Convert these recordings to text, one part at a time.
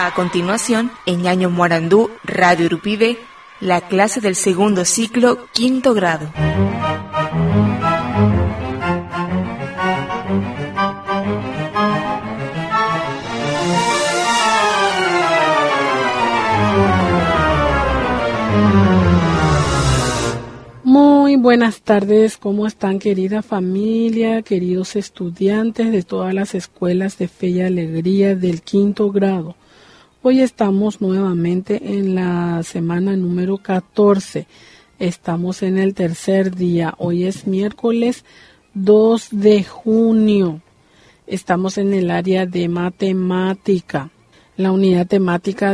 A continuación, en Ñaño Morandú, Radio Urupibe, la clase del segundo ciclo, quinto grado. Muy buenas tardes, ¿cómo están, querida familia, queridos estudiantes de todas las escuelas de Fe y Alegría del quinto grado? Hoy estamos nuevamente en la semana número 14, estamos en el tercer día, hoy es miércoles 2 de junio, estamos en el área de matemática. La unidad temática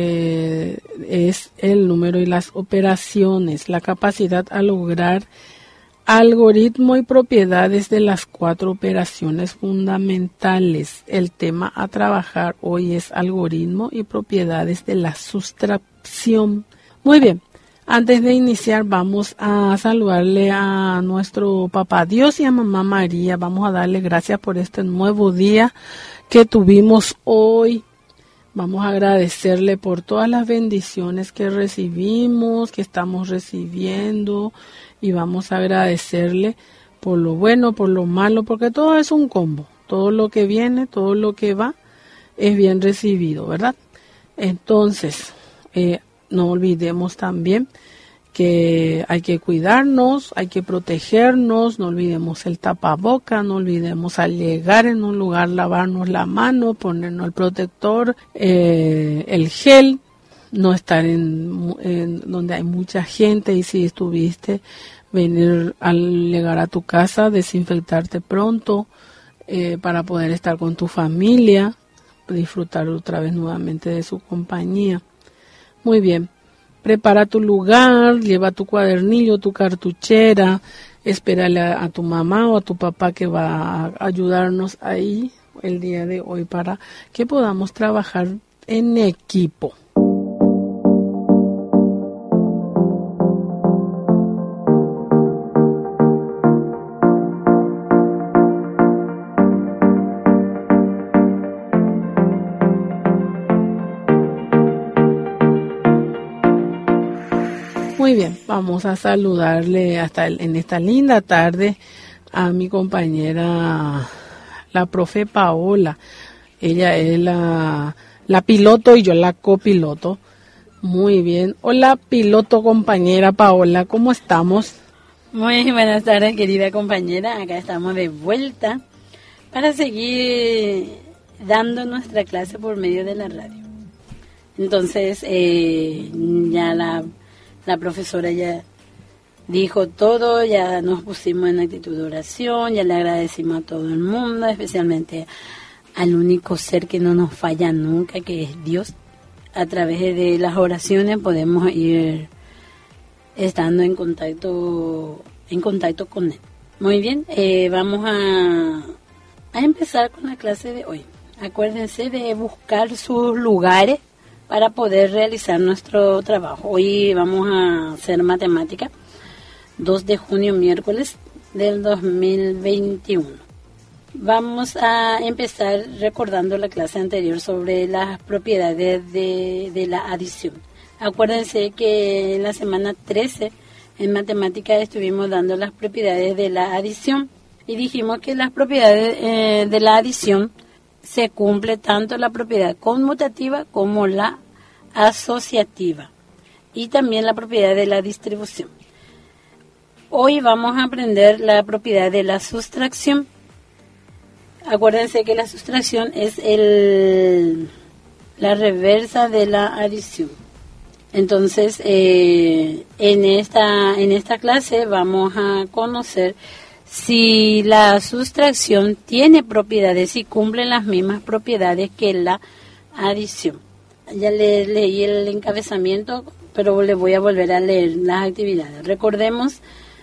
es el número y las operaciones, la capacidad a lograr algoritmo y propiedades de las 4 operaciones fundamentales. El tema a trabajar hoy es algoritmo y propiedades de la sustracción. Muy bien, antes de iniciar vamos a saludarle a nuestro Papá Dios y a Mamá María. Vamos a darle gracias por este nuevo día que tuvimos hoy. Vamos a agradecerle por todas las bendiciones que recibimos, que estamos recibiendo, y vamos a agradecerle por lo bueno, por lo malo, porque todo es un combo. Todo lo que viene, todo lo que va, es bien recibido, ¿verdad? Entonces, no olvidemos también que hay que cuidarnos, hay que protegernos, no olvidemos el tapaboca, no olvidemos al llegar en un lugar lavarnos la mano, ponernos el protector, el gel, no estar en donde hay mucha gente, y si estuviste, venir al llegar a tu casa, desinfectarte pronto para poder estar con tu familia, disfrutar otra vez nuevamente de su compañía. Muy bien. Prepara tu lugar, lleva tu cuadernillo, tu cartuchera, espérale a tu mamá o a tu papá que va a ayudarnos ahí el día de hoy para que podamos trabajar en equipo. Muy bien, vamos a saludarle en esta linda tarde a mi compañera, la profe Paola. Ella es la piloto y yo la copiloto. Muy bien. Hola, piloto compañera Paola, ¿cómo estamos? Muy buenas tardes, querida compañera. Acá estamos de vuelta para seguir dando nuestra clase por medio de la radio. Entonces, ya la profesora ya dijo todo, ya nos pusimos en actitud de oración, ya le agradecimos a todo el mundo, especialmente al único ser que no nos falla nunca, que es Dios. A través de las oraciones podemos ir estando en contacto con Él. Muy bien, vamos a empezar con la clase de hoy. Acuérdense de buscar sus lugares para poder realizar nuestro trabajo. Hoy vamos a hacer matemática, 2 de junio, miércoles del 2021. Vamos a empezar recordando la clase anterior sobre las propiedades de la adición. Acuérdense que en la semana 13 en matemática estuvimos dando las propiedades de la adición y dijimos que las propiedades de la adición se cumple tanto la propiedad conmutativa como la asociativa y también la propiedad de la distribución. Hoy vamos a aprender la propiedad de la sustracción. Acuérdense que la sustracción es la reversa de la adición. Entonces, en esta clase vamos a conocer si la sustracción tiene propiedades y cumple las mismas propiedades que la adición. Ya leí el encabezamiento, pero le voy a volver a leer las actividades. Recordamos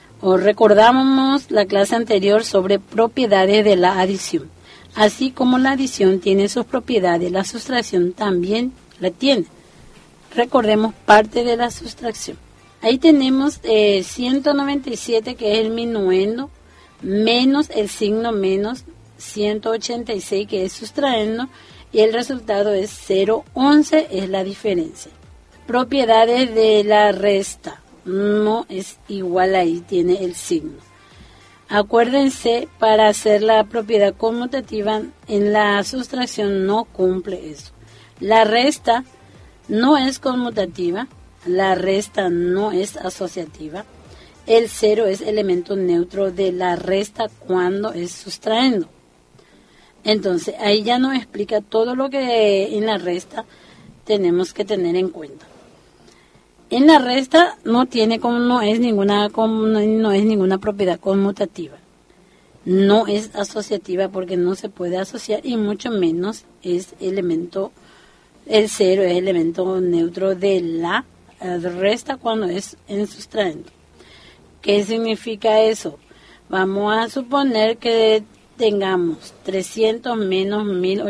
la clase anterior sobre propiedades de la adición. Así como la adición tiene sus propiedades, la sustracción también la tiene. Recordemos parte de la sustracción. Ahí tenemos 197, que es el minuendo, menos el signo menos 186, que es sustraendo, y el resultado es 0,11, es la diferencia. Propiedades de la resta, no es igual, ahí tiene el signo. Acuérdense, para hacer la propiedad conmutativa en la sustracción no cumple eso. La resta no es conmutativa, la resta no es asociativa. El 0 es elemento neutro de la resta cuando es sustrayendo. Entonces, ahí ya nos explica todo lo que en la resta tenemos que tener en cuenta. En la resta no es ninguna propiedad conmutativa. No es asociativa porque no se puede asociar y mucho menos es elemento, el 0 es elemento neutro de la resta cuando es en sustrayendo. ¿Qué significa eso? Vamos a suponer que tengamos 300 menos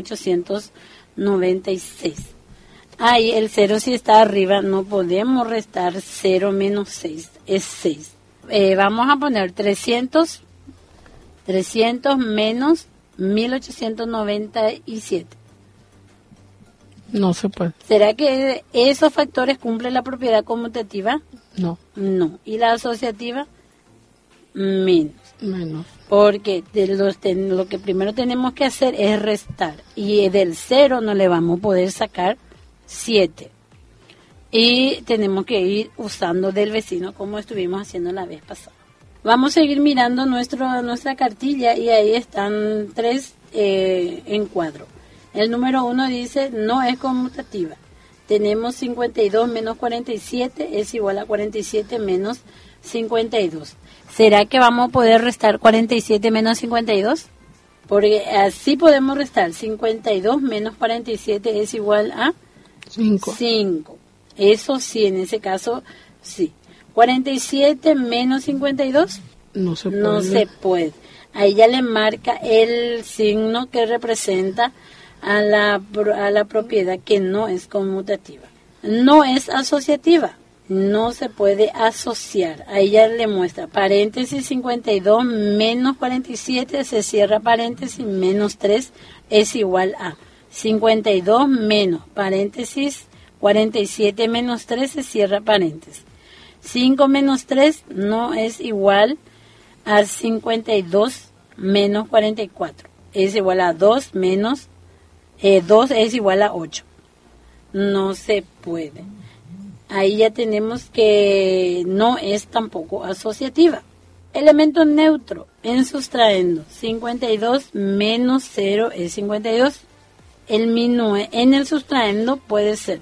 1896. Ahí el 0 si está arriba no podemos restar 0 menos 6, es 6. Vamos a poner 300 menos 1897. No se puede. ¿Será que esos factores cumplen la propiedad conmutativa? No. No. ¿Y la asociativa? Menos. Menos. Porque lo que primero tenemos que hacer es restar. Y del 0 no le vamos a poder sacar 7. Y tenemos que ir usando del vecino como estuvimos haciendo la vez pasada. Vamos a seguir mirando nuestra cartilla y ahí están 3 encuadros. El número 1 dice no es conmutativa. Tenemos 52 menos 47 es igual a 47 menos 52. ¿Será que vamos a poder restar 47 menos 52? Porque así podemos restar 52 menos 47 es igual a 5. Eso sí, en ese caso, sí. 47 menos 52 no se puede. No se puede. Ahí ya le marca el signo que representa a la propiedad que no es conmutativa. No es asociativa. No se puede asociar. Ahí ya le muestra paréntesis 52 menos 47 se cierra paréntesis menos 3 es igual a 52 menos paréntesis 47 menos 3 se cierra paréntesis. 5 menos 3 no es igual a 52 menos 44. Es igual a 2 menos 2 es igual a 8. No se puede. Ahí ya tenemos que no es tampoco asociativa. Elemento neutro en sustrayendo. 52 menos 0 es 52. El mismo en el sustrayendo puede ser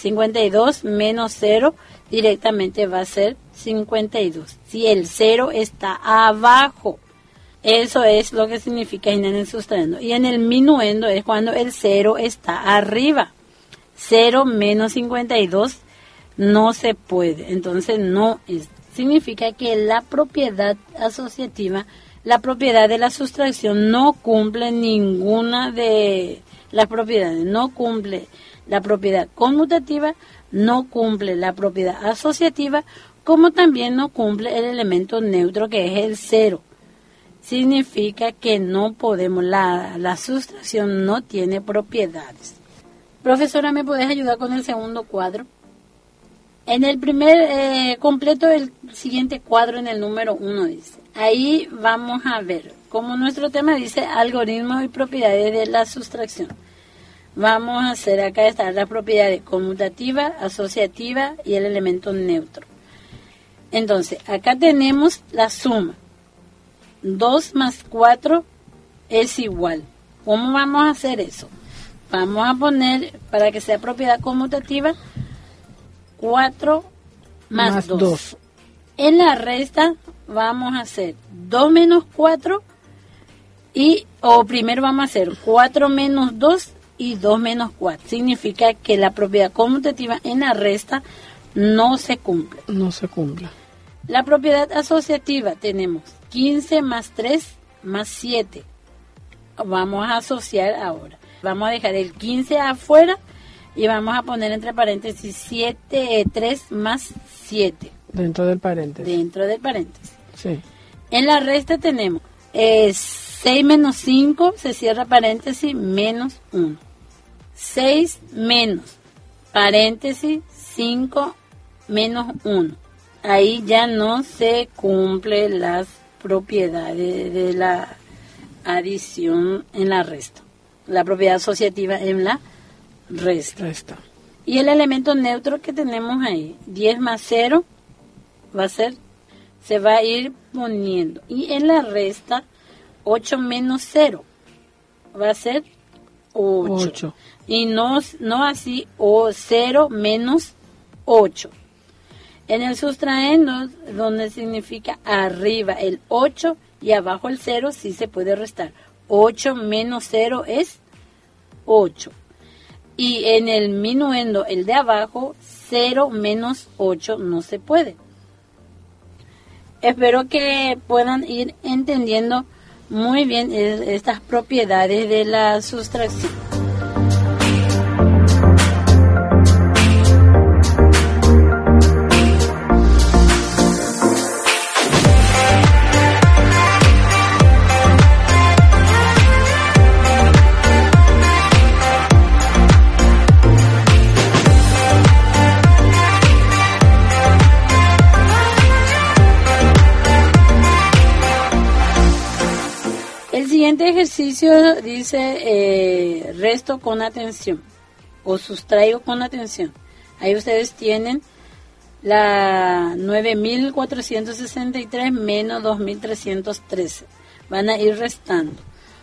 52 menos 0 directamente va a ser 52. Si el 0 está abajo, eso es lo que significa en el sustrayendo. Y en el minuendo es cuando el 0 está arriba. 0 menos 52 no se puede. Entonces no es. Significa que la propiedad asociativa, la propiedad de la sustracción no cumple ninguna de las propiedades. No cumple la propiedad conmutativa, no cumple la propiedad asociativa, como también no cumple el elemento neutro que es el 0. Significa que no podemos, la sustracción no tiene propiedades. Profesora, ¿me puedes ayudar con el segundo cuadro? En el primer completo, el siguiente cuadro en el número 1 dice. Ahí vamos a ver, como nuestro tema dice algoritmos y propiedades de la sustracción. Vamos a hacer, acá están las propiedades conmutativa, asociativa y el elemento neutro. Entonces, acá tenemos la suma. 2 más 4 es igual. ¿Cómo vamos a hacer eso? Vamos a poner, para que sea propiedad conmutativa, 4 más 2. En la resta vamos a hacer 2 menos 4 o primero vamos a hacer 4 menos 2 y 2 menos 4. Significa que la propiedad conmutativa en la resta no se cumple. No se cumple. La propiedad asociativa tenemos 15 más 3 más 7. Vamos a asociar ahora. Vamos a dejar el 15 afuera y vamos a poner entre paréntesis 3 más 7. Dentro del paréntesis. Dentro del paréntesis. Sí. En la resta tenemos 6 menos 5, se cierra paréntesis, menos 1. 6 menos, paréntesis, 5 menos 1. Ahí ya no se cumplen las propiedades de la adición en la resta. La propiedad asociativa en la resta. Y el elemento neutro que tenemos ahí, 10 más 0, se va a ir poniendo. Y en la resta, 8 menos 0 va a ser 8. Y no así, o 0 menos 8. En el sustraendo, donde significa arriba el 8 y abajo el 0, sí se puede restar. 8 menos 0 es 8. Y en el minuendo, el de abajo, 0 menos 8 no se puede. Espero que puedan ir entendiendo muy bien estas propiedades de la sustracción. El siguiente ejercicio dice resto con atención o sustraigo con atención. Ahí ustedes tienen la 9.463 menos 2.313. Van a ir restando.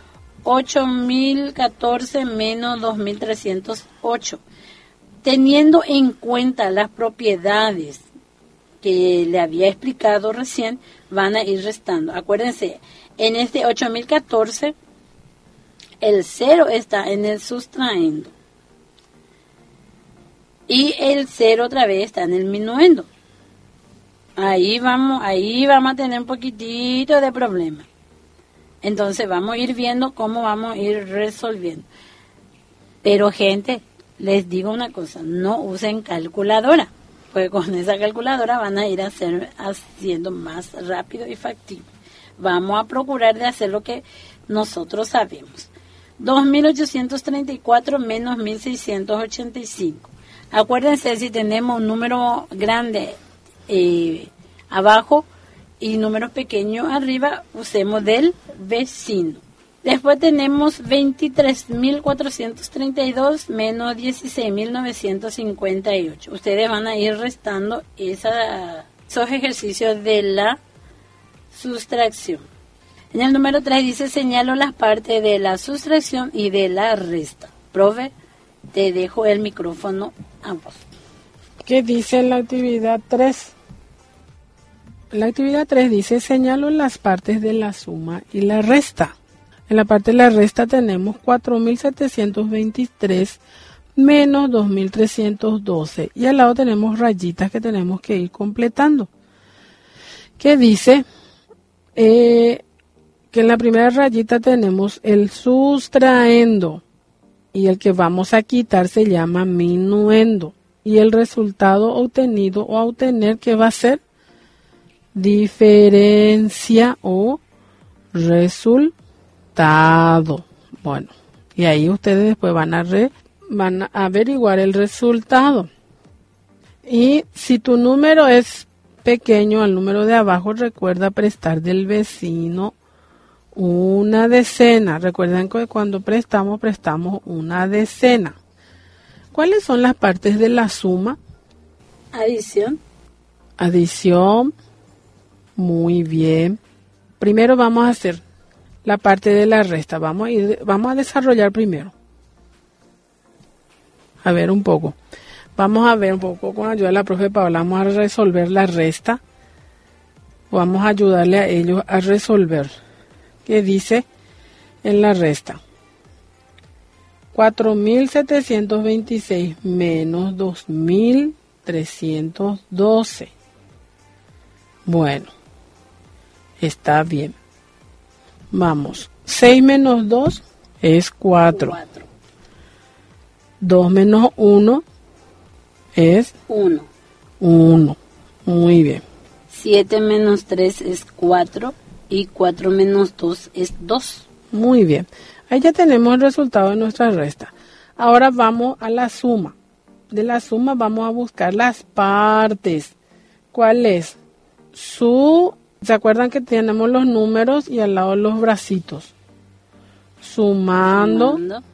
8.014 menos 2.308. Teniendo en cuenta las propiedades que le había explicado recién, van a ir restando. Acuérdense, en este 8014, el 0 está en el sustraendo. Y el 0 otra vez está en el minuendo. Ahí vamos a tener un poquitito de problema. Entonces vamos a ir viendo cómo vamos a ir resolviendo. Pero gente, les digo una cosa, no usen calculadora. Porque con esa calculadora van a ir haciendo más rápido y factible. Vamos a procurar de hacer lo que nosotros sabemos. 2.834 menos 1.685. Acuérdense, si tenemos un número grande abajo y números pequeños arriba, usemos del vecino. Después tenemos 23.432 menos 16.958. Ustedes van a ir restando esos ejercicios de la sustracción. En el número 3 dice, señalo las partes de la sustracción y de la resta. Profe, te dejo el micrófono a vos. ¿Qué dice la actividad 3? La actividad 3 dice, señalo las partes de la suma y la resta. En la parte de la resta tenemos 4.723 menos 2.312. Y al lado tenemos rayitas que tenemos que ir completando. ¿Qué dice? Que en la primera rayita tenemos el sustraendo. Y el que vamos a quitar se llama minuendo. Y el resultado obtenido o a obtener, ¿qué va a ser? Diferencia o resultado. Bueno, y ahí ustedes después van a averiguar el resultado. Y si tu número es pequeño al número de abajo, recuerda prestar del vecino una decena. Recuerden que cuando prestamos una decena. ¿Cuáles son las partes de la suma? Adición. Muy bien. Primero vamos a hacer la parte de la resta. Vamos a desarrollar primero. Vamos a ver un poco con ayuda de la profe Paola. Vamos a resolver la resta. Vamos a ayudarle a ellos a resolver. ¿Qué dice en la resta? 4.726 menos 2.312. Bueno, está bien. Vamos, 6 menos 2 es 4. 2 menos 1 es 1. Muy bien. 7 menos 3 es 4 y 4 menos 2 es 2. Muy bien. Ahí ya tenemos el resultado de nuestra resta. Ahora vamos a la suma. De la suma vamos a buscar las partes. ¿Cuál es? ¿Se acuerdan que tenemos los números y al lado los bracitos? Sumando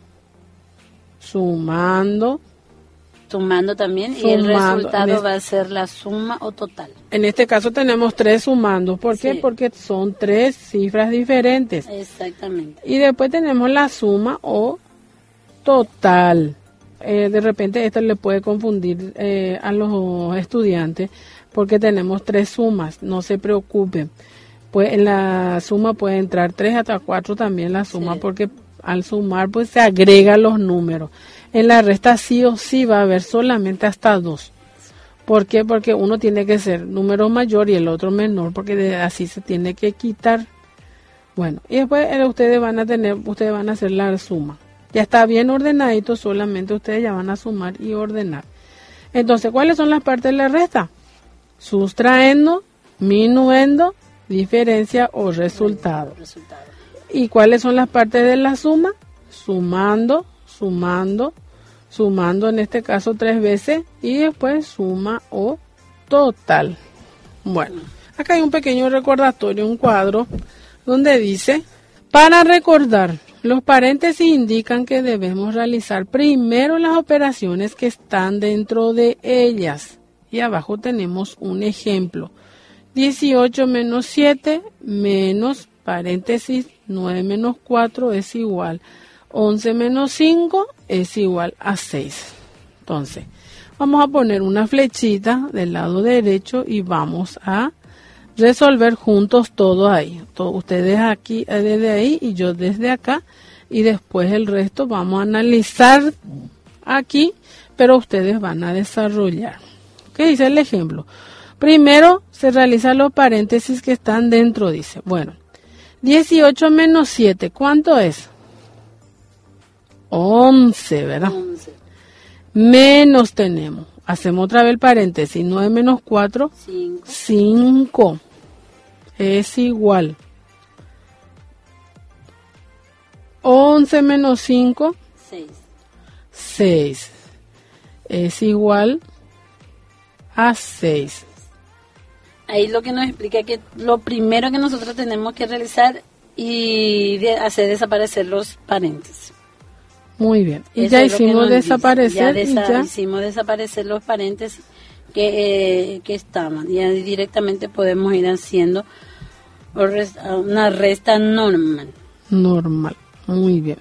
también, y el resultado va a ser la suma o total. En este caso tenemos 3 sumando. ¿Por qué? Porque son 3 cifras diferentes. Exactamente. Y después tenemos la suma o total. De repente esto le puede confundir a los estudiantes porque tenemos 3 sumas. No se preocupen. Pues en la suma puede entrar 3 hasta 4 también la suma, porque al sumar pues se agrega los números. En la resta sí o sí va a haber solamente hasta 2. ¿Por qué? Porque uno tiene que ser número mayor y el otro menor, porque así se tiene que quitar. Bueno, y después ustedes van a hacer la suma. Ya está bien ordenadito, solamente ustedes ya van a sumar y ordenar. Entonces, ¿cuáles son las partes de la resta? Sustraendo, minuendo, diferencia o resultado. ¿Y cuáles son las partes de la suma? Sumando, en este caso 3 veces, y después suma o total. Bueno, acá hay un pequeño recordatorio, un cuadro, donde dice, para recordar, los paréntesis indican que debemos realizar primero las operaciones que están dentro de ellas. Y abajo tenemos un ejemplo. 18 menos 7 menos paréntesis 9 menos 4 es igual. 11 menos 5 es igual a 6. Entonces, vamos a poner una flechita del lado derecho y vamos a resolver juntos todo ahí. Ustedes aquí desde ahí y yo desde acá. Y después el resto vamos a analizar aquí, pero ustedes van a desarrollar. ¿Qué dice el ejemplo? Primero se realizan los paréntesis que están dentro, dice. Bueno, 18 menos 7, ¿cuánto es? 11, ¿verdad? 11. Menos tenemos. Hacemos otra vez el paréntesis. 9 menos 4, 5. Es igual. 11 menos 5, 6. Es igual a 6. Ahí lo que nos explica que lo primero que nosotros tenemos que realizar y hacer desaparecer los paréntesis. Muy bien. Y ya hicimos desaparecer. Hicimos desaparecer los paréntesis que estaban. Y directamente podemos ir haciendo una resta normal. Normal. Muy bien.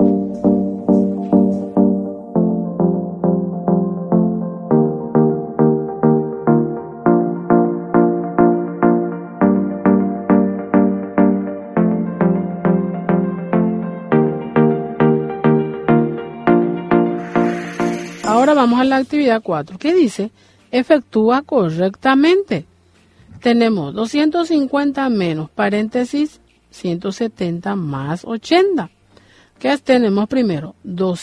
Ahora vamos a la actividad 4. ¿Qué dice? Efectúa correctamente. Tenemos 250 menos paréntesis 170 más 80. ¿Qué tenemos primero?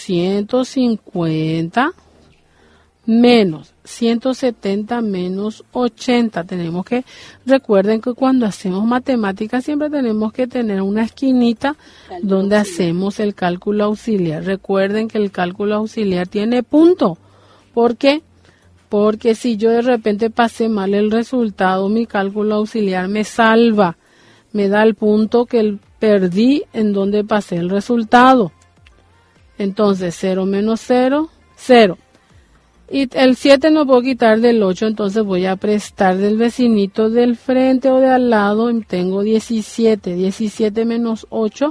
250 menos 170 menos 80. Tenemos que, recuerden que cuando hacemos matemáticas siempre tenemos que tener una esquinita donde hacemos el cálculo auxiliar. Recuerden que el cálculo auxiliar tiene punto. ¿Por qué? Porque si yo de repente pasé mal el resultado, mi cálculo auxiliar me salva. Me da el punto que perdí en donde pasé el resultado. Entonces, 0 menos 0, 0. Y el 7 no puedo quitar del 8, entonces voy a prestar del vecinito del frente o de al lado. Y tengo 17. 17 menos 8,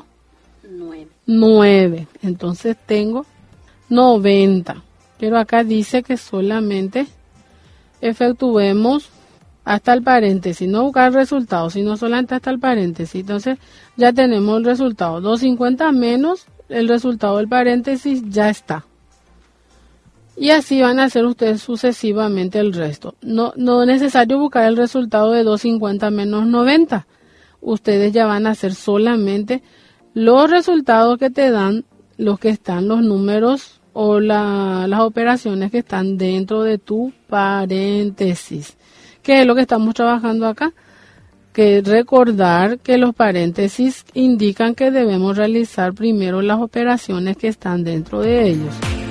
9. Entonces tengo 90. Pero acá dice que solamente efectuemos hasta el paréntesis, no buscar el resultado, sino solamente hasta el paréntesis. Entonces ya tenemos el resultado. 250 menos el resultado del paréntesis ya está. Y así van a hacer ustedes sucesivamente el resto. No es necesario buscar el resultado de 250 menos 90. Ustedes ya van a hacer solamente los resultados que te dan los que están los números o las operaciones que están dentro de tu paréntesis. ¿Qué es lo que estamos trabajando acá? Que recordar que los paréntesis indican que debemos realizar primero las operaciones que están dentro de ellos.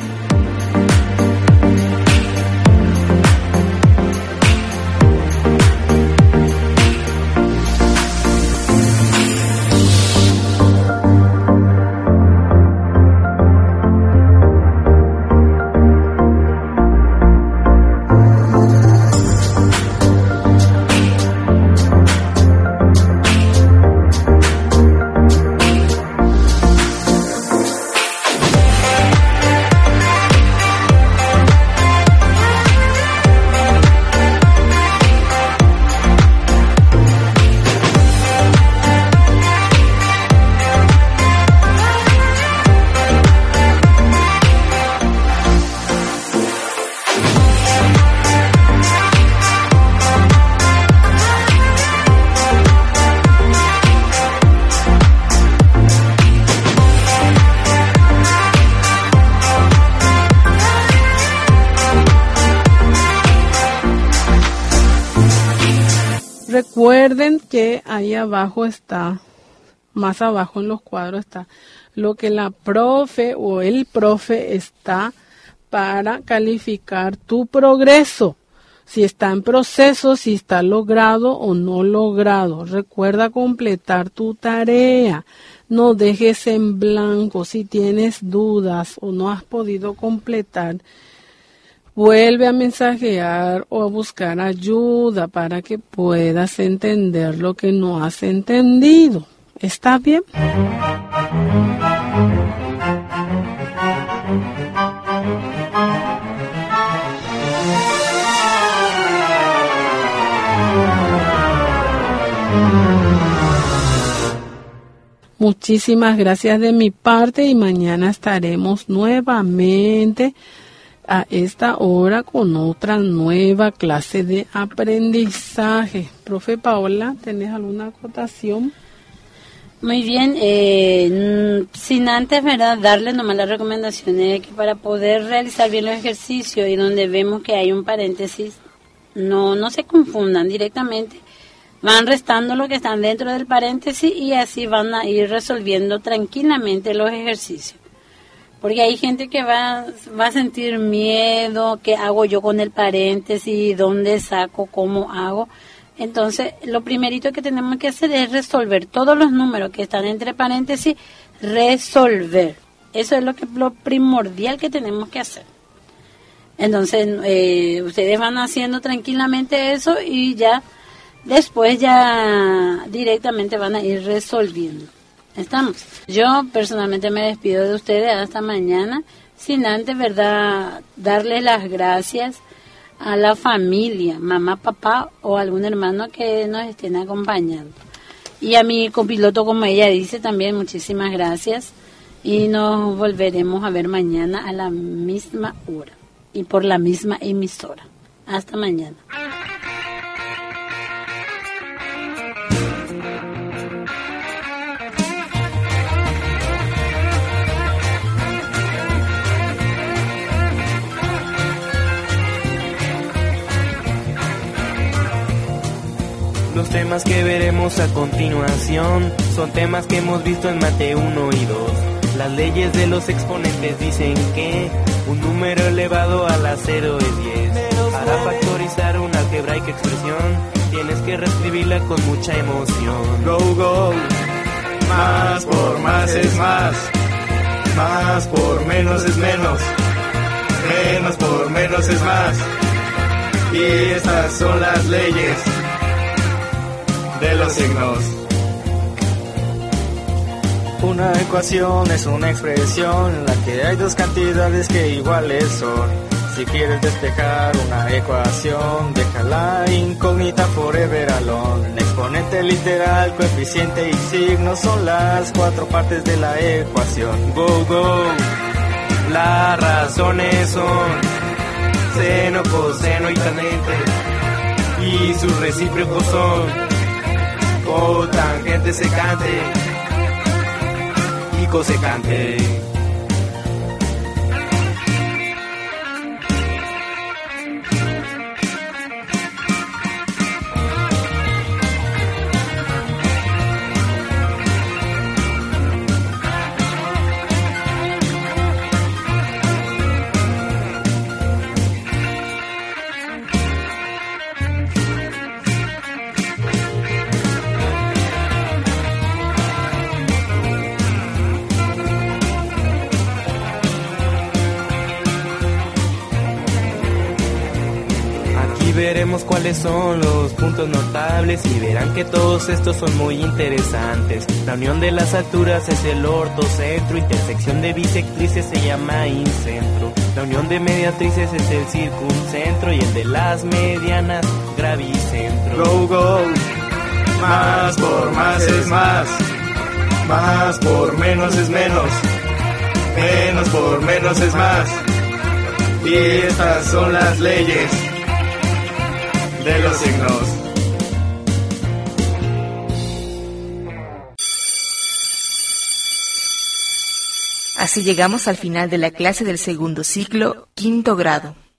Recuerden que ahí abajo está, más abajo en los cuadros está lo que la profe o el profe está para calificar tu progreso. Si está en proceso, si está logrado o no logrado. Recuerda completar tu tarea. No dejes en blanco. Si tienes dudas o no has podido completar, vuelve a mensajear o a buscar ayuda para que puedas entender lo que no has entendido. ¿Está bien? Muchísimas gracias de mi parte y mañana estaremos nuevamente a esta hora con otra nueva clase de aprendizaje. Profe Paola, ¿tenés alguna acotación? Muy bien, sin antes, ¿verdad?, darle nomás las recomendaciones que para poder realizar bien los ejercicios y donde vemos que hay un paréntesis, no se confundan directamente. Van restando lo que están dentro del paréntesis y así van a ir resolviendo tranquilamente los ejercicios. Porque hay gente que va a sentir miedo, ¿qué hago yo con el paréntesis? ¿Dónde saco? ¿Cómo hago? Entonces, lo primerito que tenemos que hacer es resolver todos los números que están entre paréntesis, resolver. Eso es lo primordial que tenemos que hacer. Entonces, ustedes van haciendo tranquilamente eso y ya después ya directamente van a ir resolviendo. ¿Estamos? Yo personalmente me despido de ustedes hasta mañana, sin antes, ¿verdad?, darles las gracias a la familia, mamá, papá o algún hermano que nos estén acompañando. Y a mi copiloto, como ella dice, también muchísimas gracias. Y nos volveremos a ver mañana a la misma hora y por la misma emisora. Hasta mañana. Los temas que veremos a continuación son temas que hemos visto en Mate 1 y 2. Las leyes de los exponentes dicen que un número elevado a la 0 es 10. Para factorizar una algebraica expresión, tienes que reescribirla con mucha emoción. Go, go, más por más es más, más por menos es menos, menos por menos es más. Y estas son las leyes de los signos. Una ecuación es una expresión en la que hay dos cantidades que iguales son. Si quieres despejar una ecuación, déjala incógnita forever alone. Exponente literal, coeficiente y signo son las cuatro partes de la ecuación. Go, go, las razones son seno, coseno y tangente, y sus recíprocos son cotangente, secante y cosecante. Veremos cuáles son los puntos notables y verán que todos estos son muy interesantes. La unión de las alturas es el ortocentro, intersección de bisectrices se llama incentro. La unión de mediatrices es el circuncentro y el de las medianas gravicentro. Go, go, más por más es más, más por menos es menos, menos por menos es más. Y estas son las leyes de los signos. Así llegamos al final de la clase del segundo ciclo, quinto grado.